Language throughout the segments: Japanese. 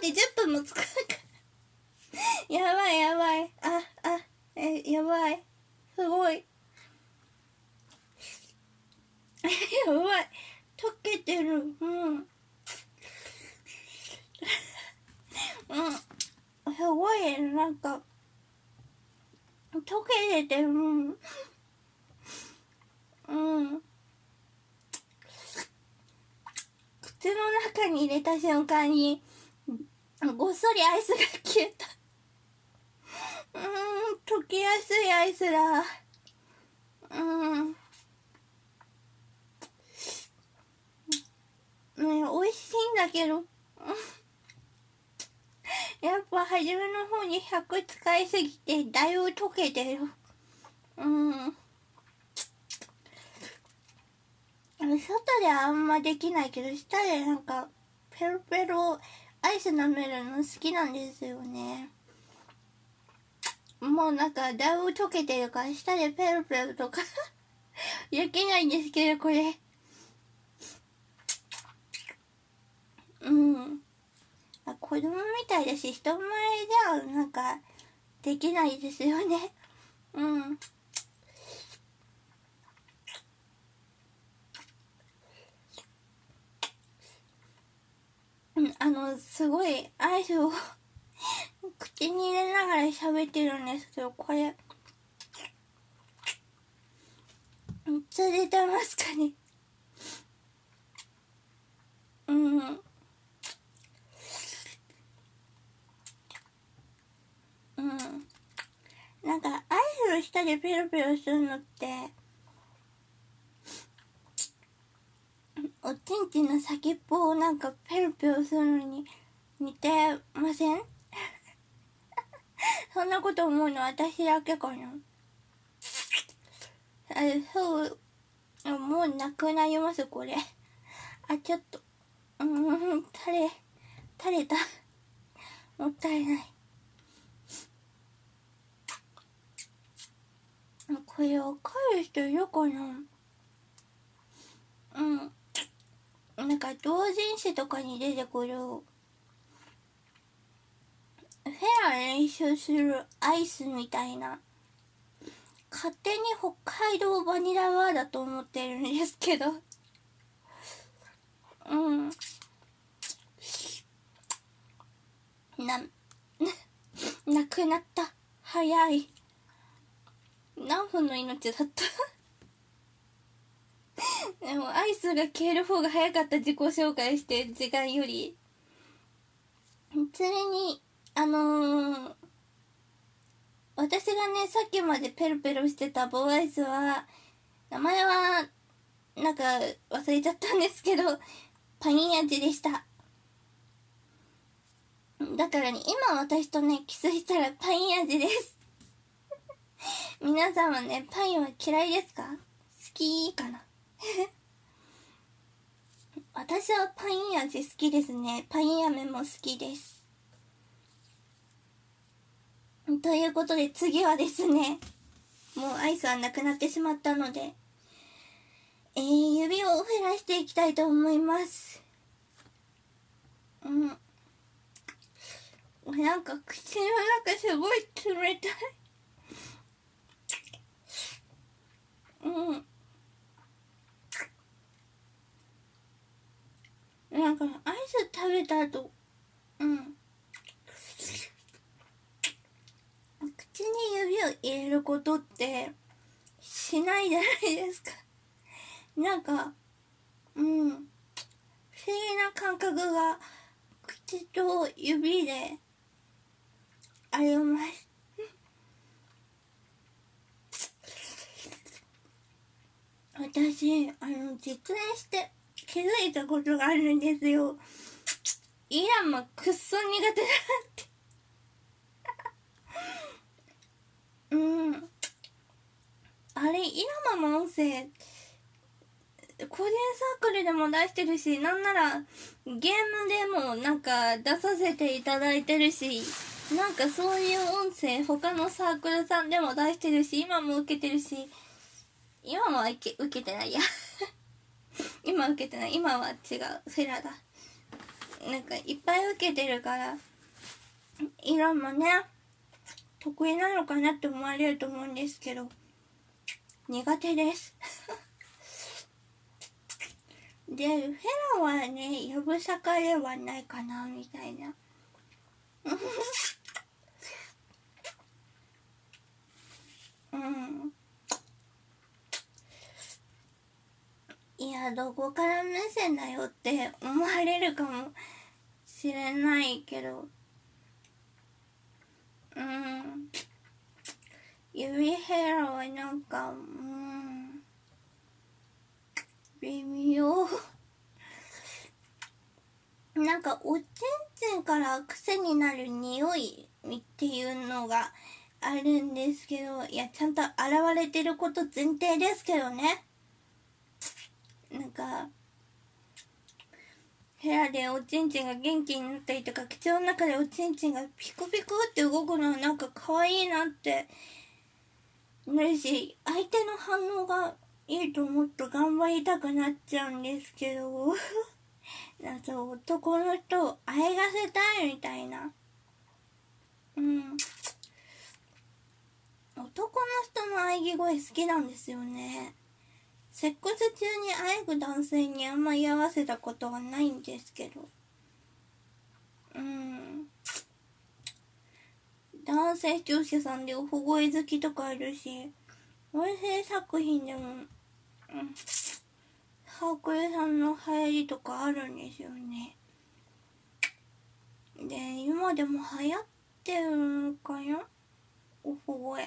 で10分も使うからやばいやばい、やばい、すごいやばい、溶けてる。すごい、なんか溶けてる。口の中に入れた瞬間にごっそりアイスが消えた。溶けやすいアイスだ。美味しいんだけどやっぱ初めの方に100使いすぎてだいぶ溶けてる。外であんまできないけど、下でなんかペロペロアイス舐めるの好きなんですよね。もうなんかだいぶ溶けてるから下でペロペロとかできないんですけど、これ子供みたいだし、人前ではなんかできないですよね。すごいアイスを口に入れながら喋ってるんですけど、これめっちゃ出てますかね。なんかアイスの下でペロペロするのっておちんちんの先っぽをなんかペロペロするのに似てませんそんなこと思うの私だけかな。そう、もうなくなりますこれ。ちょっと垂れた。もったいない。これわかる人いるかな。なんか同人誌とかに出てくるフェア練習するアイスみたいな、勝手に北海道バニラバーだと思ってるんですけどなくなった。早い。何分の命だったでもアイスが消える方が早かった。自己紹介して時間より。それに私がねさっきまでペロペロしてた棒アイスは名前はなんか忘れちゃったんですけど、パイン味でした。だからね、今私とねキスしたらパイン味です皆さんはねパインは嫌いですか？好きかな私はパイン味好きですね。パイン飴も好きです。ということで次はですね、もうアイスはなくなってしまったので、指を減らしていきたいと思います。なんか口の中すごい冷たいなんかアイス食べた後口に指を入れることってしないじゃないですかなんか不思議な感覚が口と指であります私実演して気づいたことがあるんですよ。イランもくっそ苦手だってあれイラマの音声個人サークルでも出してるし、なんならゲームでもなんか出させていただいてるし、なんかそういう音声他のサークルさんでも出してるし、今も受けてるし、今は受けてないや今受けてない、今は違うフェラだ。 なんかいっぱい受けてるから色もね得意なのかなって思われると思うんですけど、苦手ですでフェラはねやぶさかではないかなみたいないやどこから目線だよって思われるかもしれないけど、指ヘラはなんか微妙なんかおちんちんから癖になる匂いっていうのがあるんですけど、いやちゃんと現れてること前提ですけどね。なんか部屋でおちんちんが元気になったりとか、口の中でおちんちんがピクピクって動くのはなんか可愛いなってなるし、相手の反応がいいと思って頑張りたくなっちゃうんですけどなんか男の人をあえがせたいみたいな、男の人の喘ぎ声好きなんですよね。セックス中に喘ぐ男性にあんまり合わせたことはないんですけど、男性視聴者さんでお小声好きとかあるし、音声作品でも、ハークルさんの流行りとかあるんですよね。で、今でも流行ってるのかな、お小声。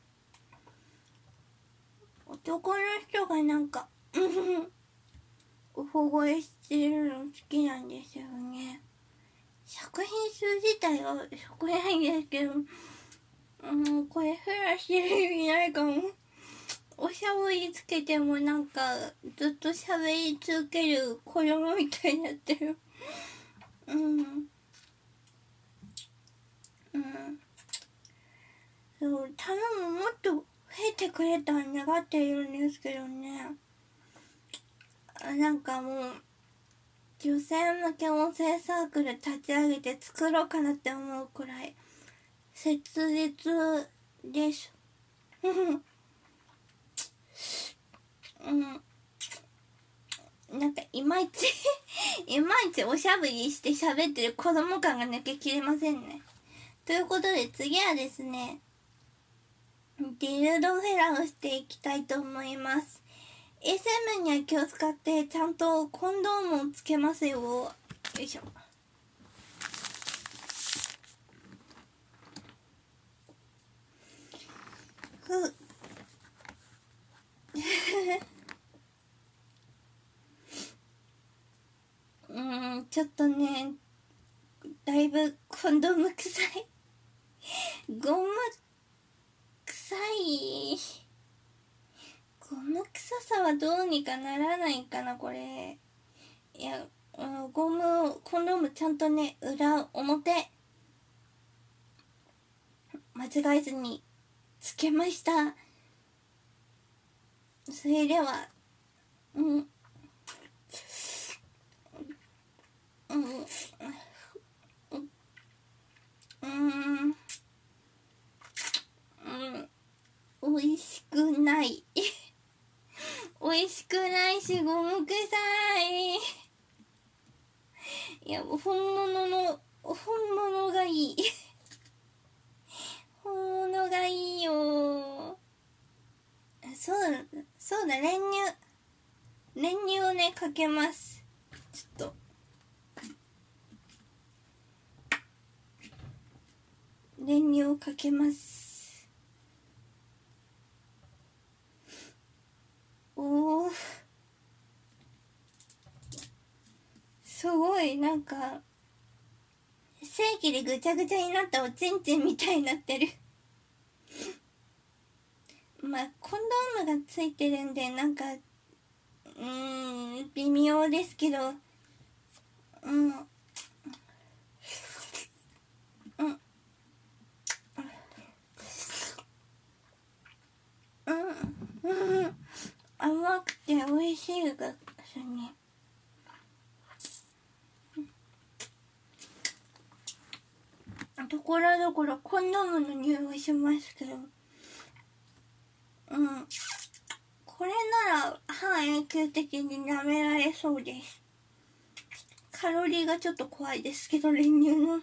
男の人がなんかお小声してるの好きなんですよね。作品数自体はそこないんですけど、これフラしてる意味ないかも。おしゃぶりつけてもなんかずっと喋り続ける子供みたいになってる。そう頼む、もっと増えてくれたら願っているんですけどね。なんかもう女性向け音声サークル立ち上げて作ろうかなって思うくらい切実ですなんかいまいちいまいちおしゃぶりして喋ってる子供感が抜けきれませんね。ということで次はですね、ディルドフェラをしていきたいと思います。SM には気を使ってちゃんとコンドームをつけますよ。よいしょふちょっとねだいぶコンドーム臭いゴム臭いゴム臭さはどうにかならないかなこれ。いや、コンドームちゃんとね裏表間違えずにつけました。それでは美味しくない美味しくないしゴム臭い。いや本物がいい本物がいいよ。そうだ練乳をねかけます。ちょっと練乳をかけます。おーすごいなんか正規でぐちゃぐちゃになったおちんちんみたいになってるまあコンドームがついてるんでなんか微妙ですけど甘くて美味しいがすね。 ところどころコンドームの匂いしますけど、これなら半永久的に舐められそうです。カロリーがちょっと怖いですけど、練乳の。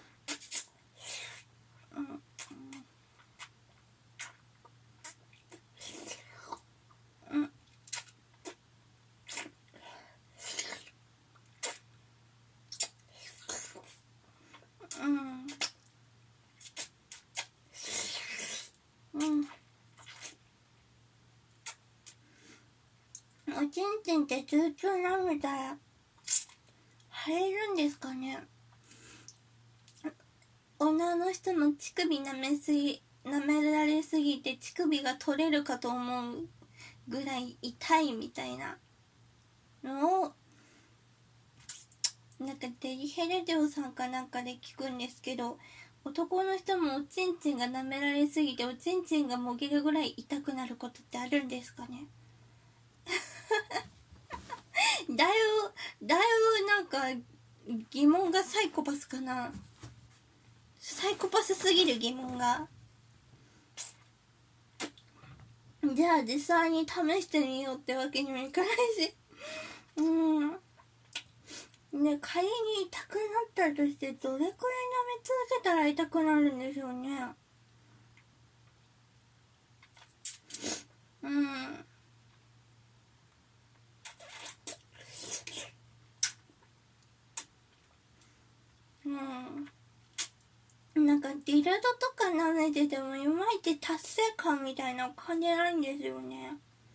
おちんちんってずっと舐めたら腫れるんですかね。女の人の乳首舐められすぎて乳首が取れるかと思うぐらい痛いみたいなのをなんかデリヘルデオさんかなんかで聞くんですけど、男の人もおちんちんが舐められすぎておちんちんがもげるぐらい痛くなることってあるんですかね。だいぶなんか疑問がサイコパスかな。サイコパスすぎる疑問が。じゃあ実際に試してみようってわけにもいかないし。ね、仮に痛くなったとしてどれくらい舐め続けたら痛くなるんでしょうね。なんかディルドとか舐めててもいまいち達成感みたいなの感じないんですよね。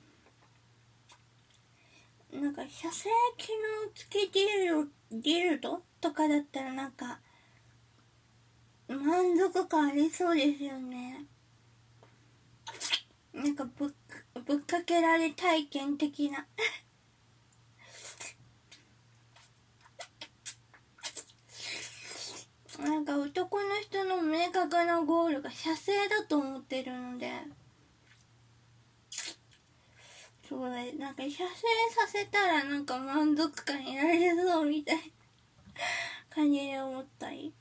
なんか射精機能付きディルドとかだったらなんか満足感ありそうですよね。なんかぶっかけられ体験的ななんか男の人の明確なゴールが射精だと思ってるので、そうね、なんか射精させたらなんか満足感得られそうみたいな感じで思ったり。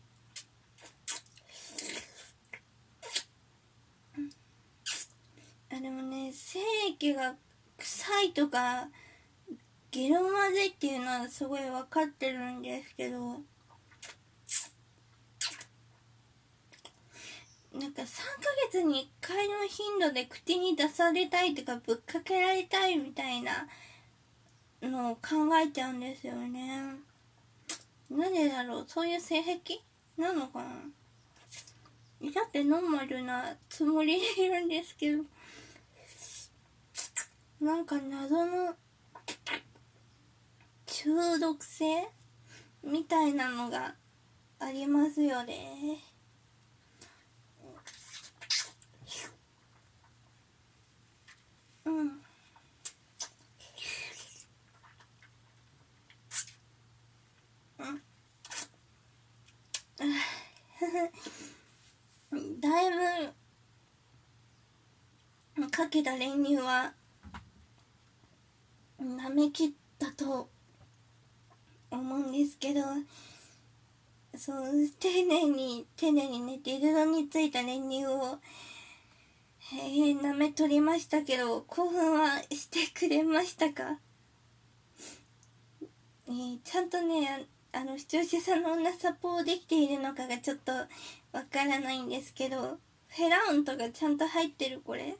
でもね、精液が臭いとかゲロ混ぜっていうのはすごい分かってるんですけど、なんか3ヶ月に1回の頻度で口に出されたいとかぶっかけられたいみたいなのを考えちゃうんですよね。なんでだろう、そういう性癖なのかな。だってノーマルなつもりでいるんですけど、なんか謎の中毒性みたいなのがありますよね。だいぶかけた練乳は舐めきったと思うんですけど、そう丁寧にね、ディルドについた練乳を、舐め取りましたけど、興奮はしてくれましたか？ちゃんとね、視聴者さんの女サポできているのかがちょっとわからないんですけど、フェラウンとかちゃんと入ってるこれ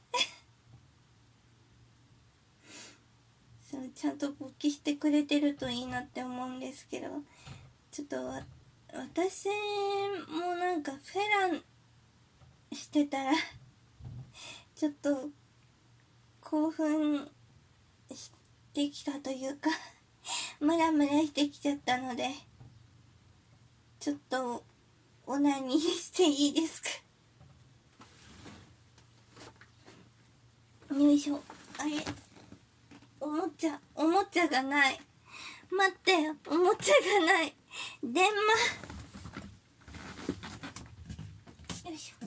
そうちゃんと勃起してくれてるといいなって思うんですけど、ちょっと私もなんかフェランしてたらちょっと興奮してきたというかムラムラしてきちゃったので、ちょっとオナニーしていいですか？よいしょ。あれ、おもちゃがない。待って、おもちゃがない。電話。よいしょ。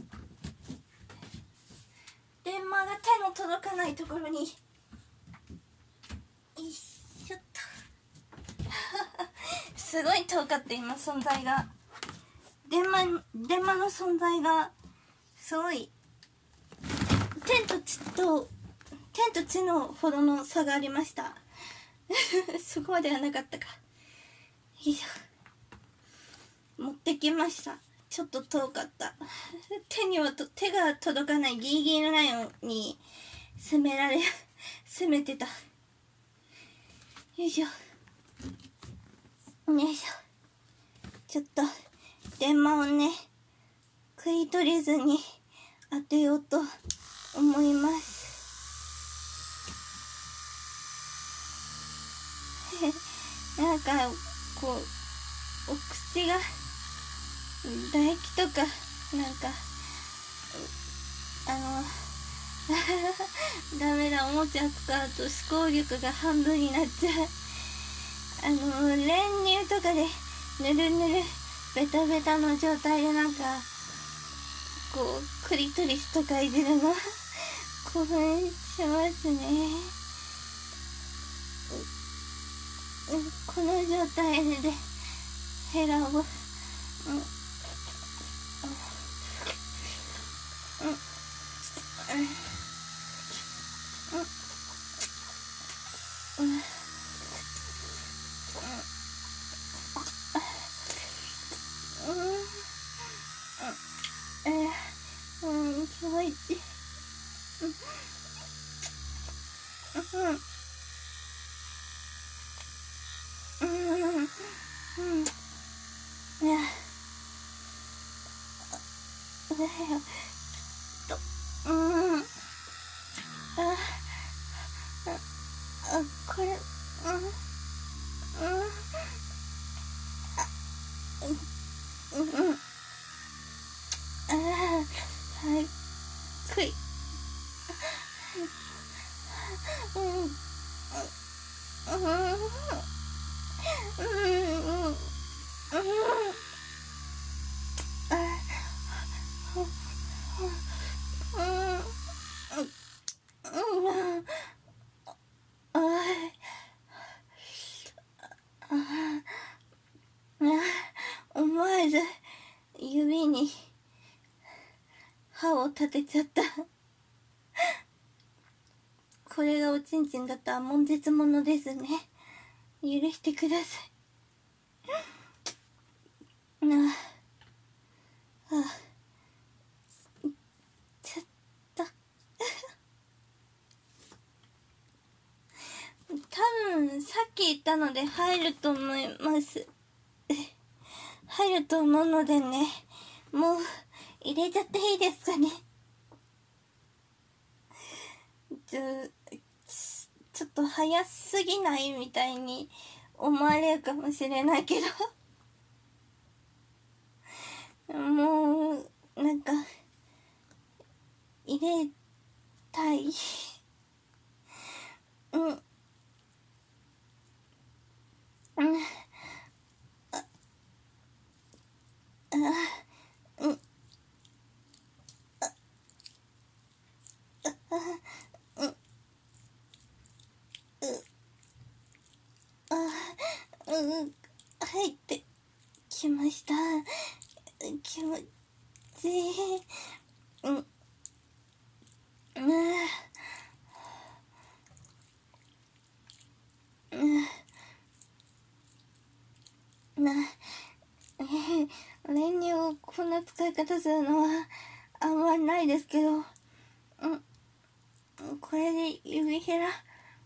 電話が手の届かないところに。よいしょっと。すごい遠かった今存在が。電話電話の存在がすごい天と地のほどの差がありましたそこまではなかったか。よいしょ、持ってきました。ちょっと遠かった手が届かないギリギリのラインに攻めてた。よいしょよいしょ。ちょっと電話をね食い取れずに当てようと思いますなんかこうお口が唾液とかなんかダメだ、おもちゃ使うと思考力が半分になっちゃう。練乳とかでぬるぬるベタベタの状態でなんかこうクリトリスとか入れるの興奮しますね。この状態でヘラを気持ちいい。これはい、くい思わず指に歯を立てちゃったこれがおちんちんだったら悶絶ものですね。許してください。ちょっと多分さっき言ったので入ると思います入ると思うのでね、もう入れちゃっていいですかね。ちょっと早すぎないみたいに思われるかもしれないけどもうなんか入れたい入ってきました。気持ちいい。練乳をこんな使い方するのはあんまりないですけど、これで指ヘラ、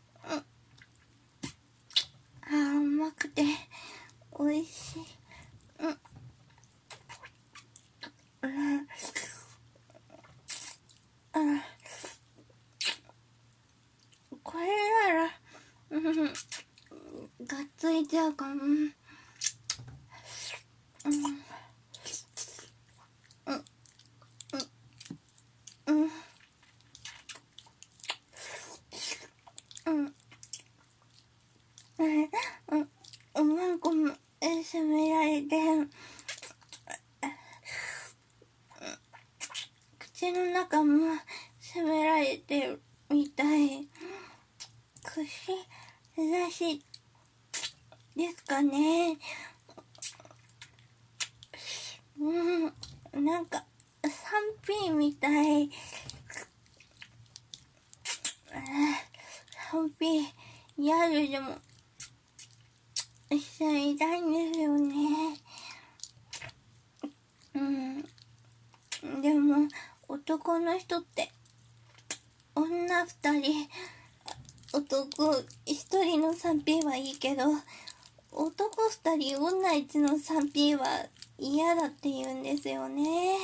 甘くて美味しい。これならがっついちゃうかも。おまんこも責められて口の中も責められてるみたい。串刺しですかね。 なんか 3P みたい。3P ギャルでも一緒にいたいんですよね。でも男の人って女2人男1人の 3P はいいけど、男2人女1の 3P は嫌だって言うんですよね。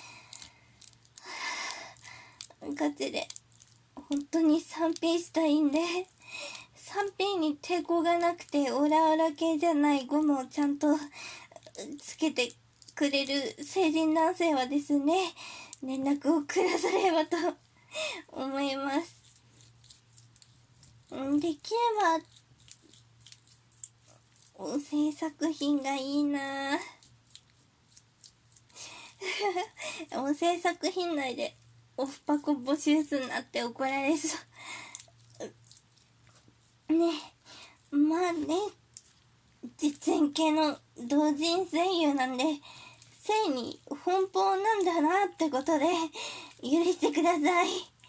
ガチで本当に 3P したいんで、 3P に抵抗がなくてオラオラ系じゃないゴムをちゃんとつけてくれる成人男性はですね、連絡をくださればと思います。できれば音声作品がいいな音声作品内でオフパコ募集すんなって怒られそうね。まあね、実演系の同人声優なんで声に奔放なんだなってことで許してください。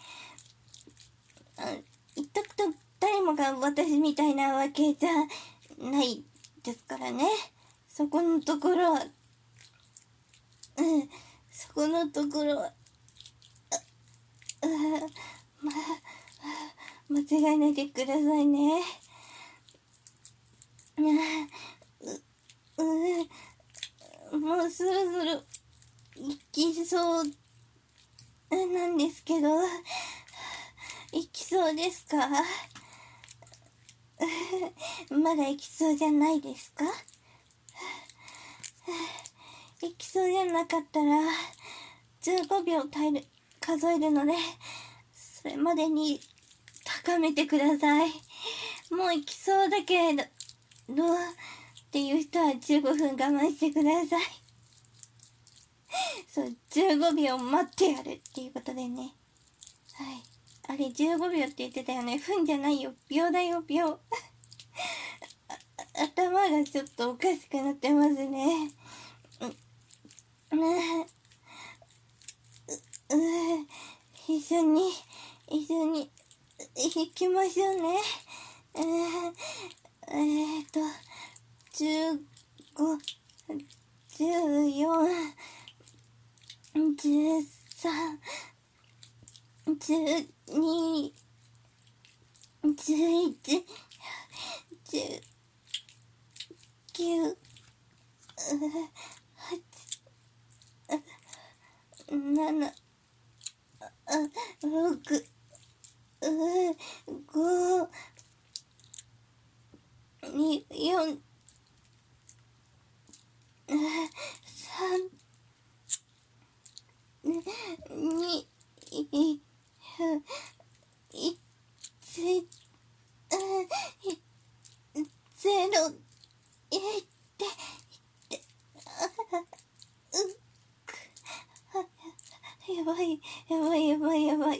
言っとくと誰もが私みたいなわけじゃないですからね。そこのところはそこのところは間違えないでくださいね。もうそろそろ行きそうなんですけど、行きそうですか？まだ行きそうじゃないですか？行きそうじゃなかったら15秒数えるので、それまでに高めてください。もう行きそうだけどっていう人は15分我慢してください。そう、15秒待ってやるっていうことでね。はい。あれ15秒って言ってたよね。分じゃないよ。秒だよ、秒。頭がちょっとおかしくなってますね。一緒に行きましょうね。15、14、13、12、11、19、7、6、5、2、4、3、2、1、0、やばい、やばい、やばい、やばい。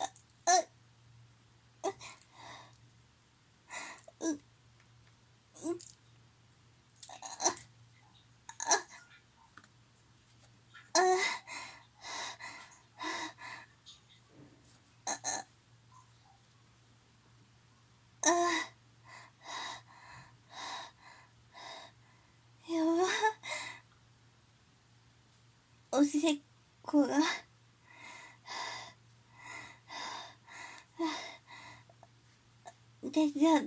やば。おしっこが出ちゃった。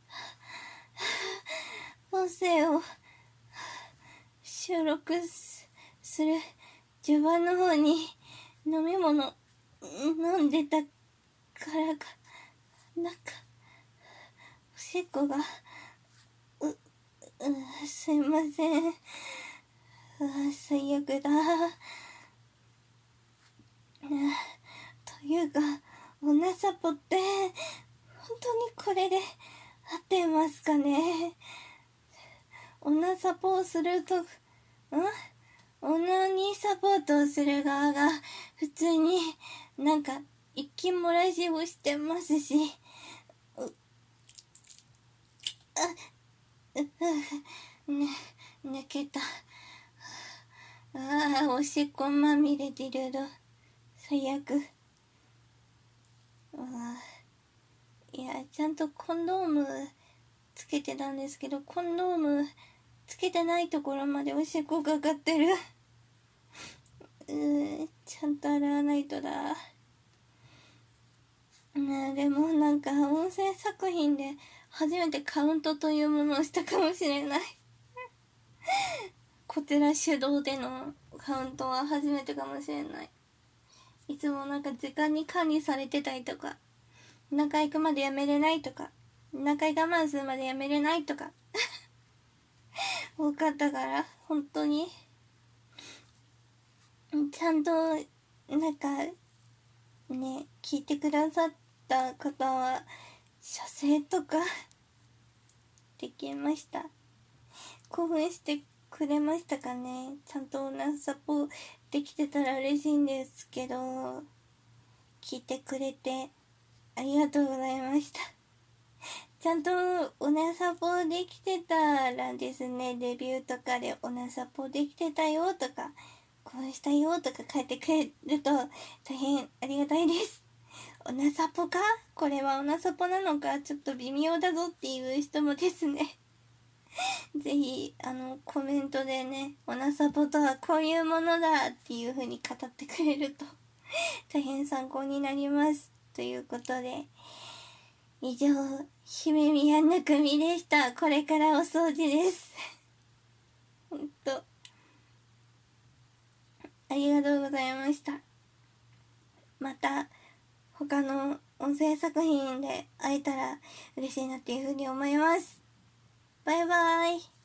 音声を収録する序盤の方に飲み物飲んでたからかなんかおしっこがすいません。最悪だ。というかオナサポって本当にこれで合ってますかね。オナサポをするとオナニーサポートをする側が普通になんか息漏らしをしてますし、抜けた。 おしっこまみれてるの最悪。いや、ちゃんとコンドームつけてたんですけど、コンドームつけてないところまでおしっこかかってる。ちゃんと洗わないとだ。でもなんか音声作品で初めてカウントというものをしたかもしれない。こちら手動でのカウントは初めてかもしれない。いつもなんか時間に管理されてたりとか、何回行くまでやめれないとか、何回我慢するまでやめれないとか多かったから、本当にちゃんとなんかね、聞いてくださった方は射精とかできました。興奮してくれましたかね。ちゃんとオナサポできてたら嬉しいんですけど、聞いてくれてありがとうございました。ちゃんとオナサポできてたらですね、レビューとかでオナサポできてたよとか、こうしたよとか書いてくれると大変ありがたいです。オナサポか？これはオナサポなのかちょっと微妙だぞっていう人もですねぜひコメントでね、オナサポとはこういうものだっていう風に語ってくれると大変参考になりますということで、以上姫宮ぬくみでした。これからお掃除ですほんとありがとうございました。また他の音声作品で会えたら嬉しいなっていう風に思います。バイバイ。